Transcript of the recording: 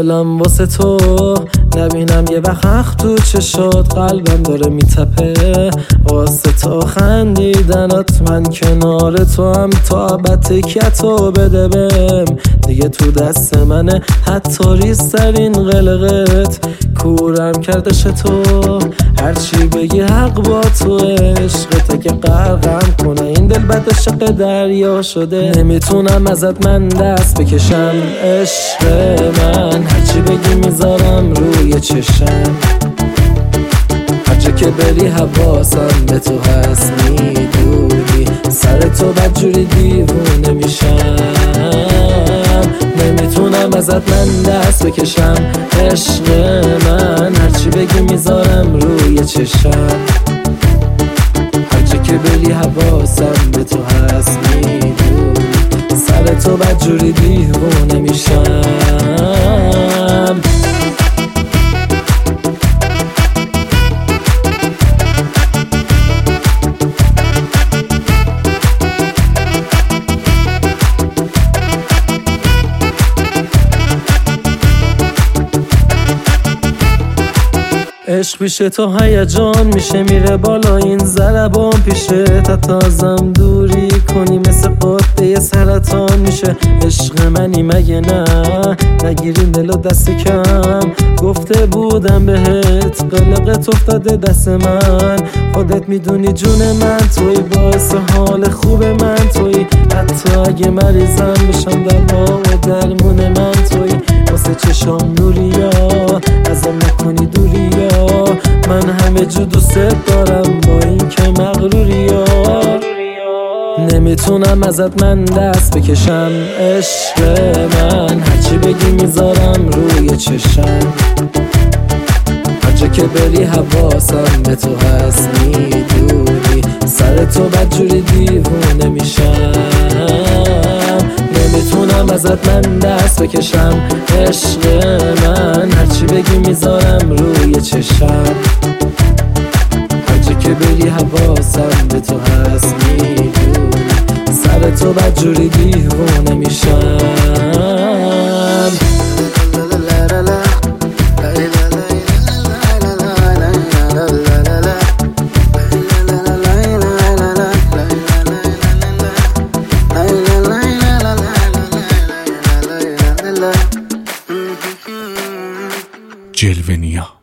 دلم واسه تو نبینم یه وقت حق تو چشات، قلبم داره میتپه واسه تو خندیدنات. من کنار تو هم تا بتکیتو بده بهم، دیگه تو دست منه حتی ریزترین قلقت. کورم کردش تو هرچی بگی حق با تو، عشقت که غرقم کنه این دل بد عشق دریا شده. نمیتونم ازت من دست بکشم عشق من، هرچی بگی میذارم روی چشم. هر جا که بری حواسم به تو هست، میدونی سر تو بدجوری دیوونه میشم. نمیتونم ازت من دست بکشم عشق من، هرچی بگی میذارم روی چشم. هر جا که بری حواسم به تو هست، میدونی سر تو بدجوری دیوونه میشم. عشق پیش تو هیجان میشه، میره بالا این ضربان پیشه. تا ازم دوری کنی مثل قطعه سرطان میشه. عشق منی مگه نه؟ نگیرین دل و دست کم، گفته بودم بهت قلقت افتاده دست من. خودت میدونی جون من توی، باعث حال خوب من توی. حتی اگه مریضم بشم دوا و درمون من توی. واسه چشام نوریا ازم نکنی دوریا، من همه جو دوست دارم با این که مغروریا. نمیتونم ازت من دست بکشم عشق من، هرچی بگی میذارم روی چشم. هر جا که بری حواسم به تو هست، میدونی سر تو بدجوری دیوونه میشم. نمیتونم ازت من دست بکشم عشق من، هرچی بگی میذارم روی چشم. هر جا که بری حواسم به تو هست، میدونی سر تو بدجوری دیوونه میشم. جلوه نیا.